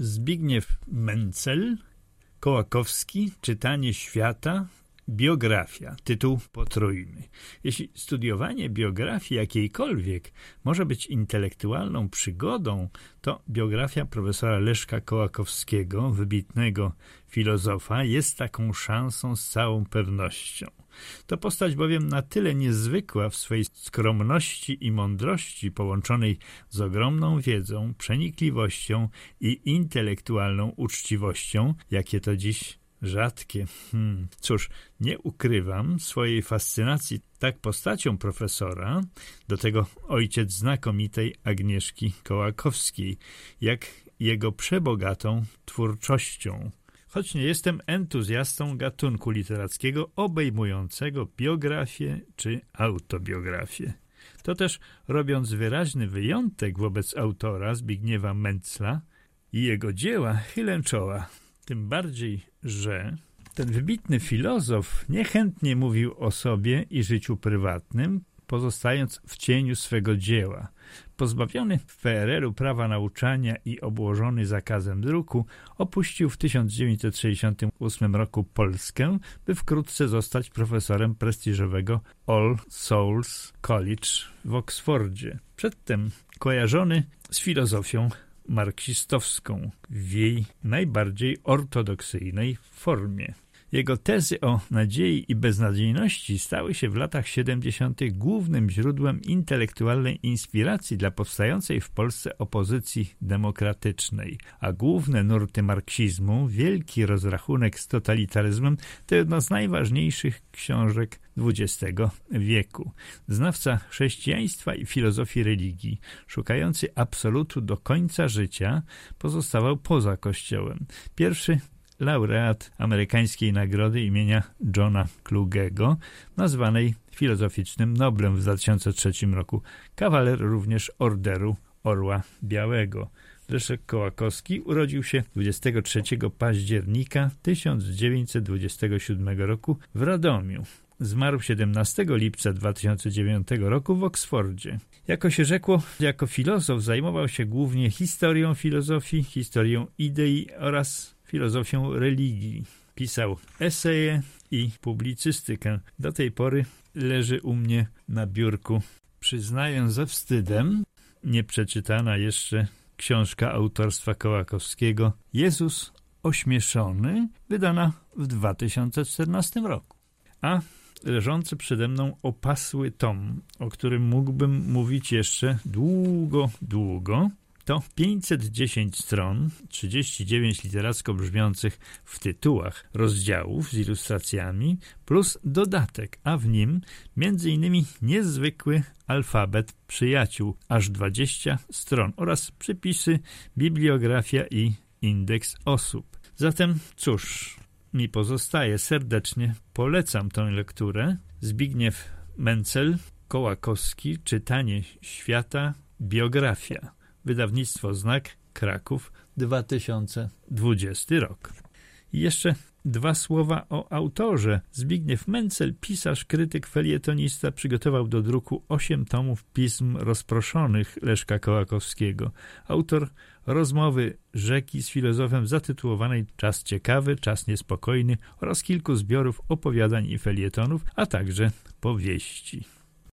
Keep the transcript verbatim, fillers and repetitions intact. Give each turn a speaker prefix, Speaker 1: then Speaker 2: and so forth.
Speaker 1: Zbigniew Mencel, Kołakowski, Czytanie świata, biografia, tytuł potrójny. Jeśli studiowanie biografii jakiejkolwiek może być intelektualną przygodą, to biografia profesora Leszka Kołakowskiego, wybitnego filozofa, jest taką szansą z całą pewnością. To postać bowiem na tyle niezwykła w swej skromności i mądrości, połączonej z ogromną wiedzą, przenikliwością i intelektualną uczciwością, jakie to dziś rzadkie. Hmm. Cóż, nie ukrywam swojej fascynacji tak postacią profesora, do tego ojciec znakomitej Agnieszki Kołakowskiej, jak jego przebogatą twórczością. Choć nie jestem entuzjastą gatunku literackiego obejmującego biografię czy autobiografię. To też, robiąc wyraźny wyjątek wobec autora Zbigniewa Mencla i jego dzieła, chylę czoła. Tym bardziej, że ten wybitny filozof niechętnie mówił o sobie i życiu prywatnym, pozostając w cieniu swego dzieła. Pozbawiony w P R L u prawa nauczania i obłożony zakazem druku, opuścił w tysiąc dziewięćset sześćdziesiątym ósmym roku Polskę, by wkrótce zostać profesorem prestiżowego All Souls College w Oksfordzie. Przedtem kojarzony z filozofią marksistowską w jej najbardziej ortodoksyjnej formie. Jego tezy o nadziei i beznadziejności stały się w latach siedemdziesiątych głównym źródłem intelektualnej inspiracji dla powstającej w Polsce opozycji demokratycznej, a główne nurty marksizmu, wielki rozrachunek z totalitaryzmem, to jedna z najważniejszych książek dwudziestego wieku. Znawca chrześcijaństwa i filozofii religii, szukający absolutu do końca życia, pozostawał poza Kościołem. Pierwszy laureat amerykańskiej nagrody imienia Johna Klugego, nazwanej filozoficznym Noblem w dwa tysiące trzecim roku. Kawaler również Orderu Orła Białego. Leszek Kołakowski urodził się dwudziestego trzeciego października tysiąc dziewięćset dwudziestego siódmego roku w Radomiu. Zmarł siedemnastego lipca dwa tysiące dziewiątego roku w Oksfordzie. Jako się rzekło, jako filozof zajmował się głównie historią filozofii, historią idei oraz filozofią religii. Pisał eseje i publicystykę. Do tej pory leży u mnie na biurku. Przyznaję ze wstydem, nieprzeczytana jeszcze książka autorstwa Kołakowskiego Jezus ośmieszony, wydana w dwa tysiące czternastym roku. A leżący przede mną opasły tom, o którym mógłbym mówić jeszcze długo, długo, to pięćset dziesięć stron, trzydzieści dziewięć literacko brzmiących w tytułach rozdziałów z ilustracjami, plus dodatek, a w nim między innymi niezwykły alfabet przyjaciół, aż dwadzieścia stron oraz przypisy, bibliografia i indeks osób. Zatem cóż, mi pozostaje, serdecznie polecam tę lekturę. Zbigniew Mencel, Kołakowski, Czytanie świata, biografia. Wydawnictwo Znak, Kraków, dwa tysiące dwudziesty rok. I jeszcze dwa słowa o autorze. Zbigniew Mencel, pisarz, krytyk, felietonista, przygotował do druku osiem tomów pism rozproszonych Leszka Kołakowskiego. Autor rozmowy rzeki z filozofem zatytułowanej Czas ciekawy, czas niespokojny oraz kilku zbiorów opowiadań i felietonów, a także powieści.